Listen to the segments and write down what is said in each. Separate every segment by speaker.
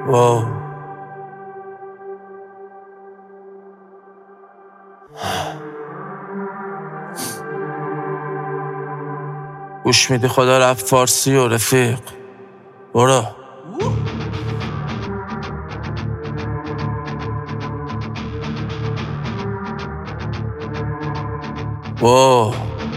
Speaker 1: واو. گوش میدی خدا رفت فارسی و رفیق برو. واو.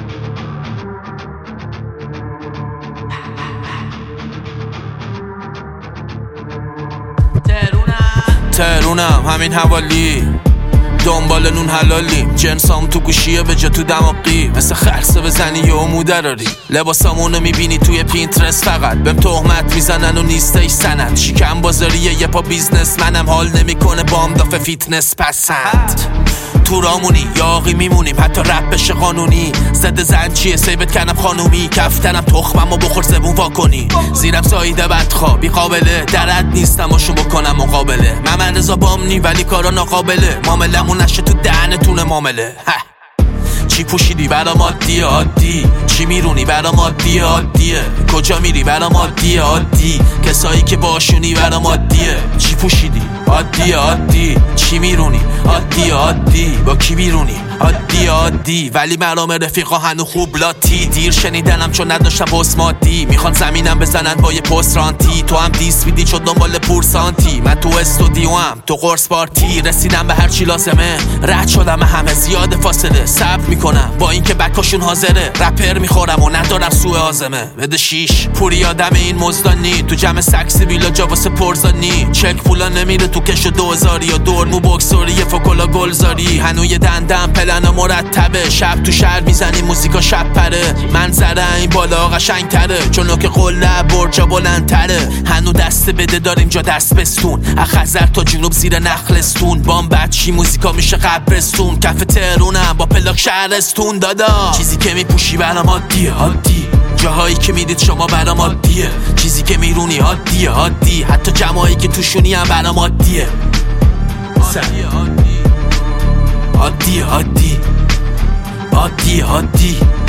Speaker 1: تهرونم همین حوالی، دنبال نون حلالیم، جنسام تو گوشیه به جا تو دماغی، مثل خرسه بزنی یه مودراری. لباسامونو میبینی توی پینترست، فقط بهم تهمت میزنن و نیستش سند. شیکم بازاریه یه پا بیزنس، منم حال نمیکنه بام دافه فیتنس پسند. تو رامونی یاقی میمونیم حتی رپ بشه قانونی. زده زنچیه سیبت کنم خانومی، کفتنم تخمم و بخور زبون واکنی. زیرم سایده بدخوابی قابله، درد نیستم باشون بکنم مقابله. من رضا بامنی ولی کارا ناقابله، معاملمون نشه تو دهنتون معامله. چی پوشیدی برام عادیه عادی، چی میرونی برام عادیه عادیه، کجا میری برام عادیه عادی، کسایی که باشونی برام عادیه. چی پوشیدی عادیه عادی، چی میرونی عادیه عادی، با کی بیرونی عادیه عادی، ولی مرام رفیقا هنو خوب لاتی. دیر شنیدنم چون نداشتم پست مادی، میخوان زمینم بزنن با یه پست رانتی. تو هم دیس میدی شد دنبال پورسانتی، من تو استودیوام تو قرص پارتی. رسیدم به هر چی لازمه، رد شدم همه زیاد فاصله. صبر میکنم با اینکه بکاشون حاضره، رپر میخورم و ندارم سوء عازمه. بده شیش پوری آدم این مزدانی، تو جمع سکسی بیلا جا واسه پرزانی. چک پولا نمیره تو کش 2000 یا دورمو بوکسوری فوکولا گلزاری. هنوی دندم پلن مرتبه، شب تو شهر میزنی موزیکا شب پره. منظره این بالا قشنگ تره، چون که قله برجا بلندتره. هنو دست بده داریم جا دست بستون، از خزر تا جنوب زیر نخلستون. بام بچی موزیکا میشه قبرستون، کف تهرونم با پلاک شهرستون. دادا چیزی که میپوشی برام عادیه عادی، جاهایی که میدید شما برام عادیه، چیزی که میرونی عادیه عادی، حتی جماعی که توشونی هم برام عادیه عادی عادی عادی عادی.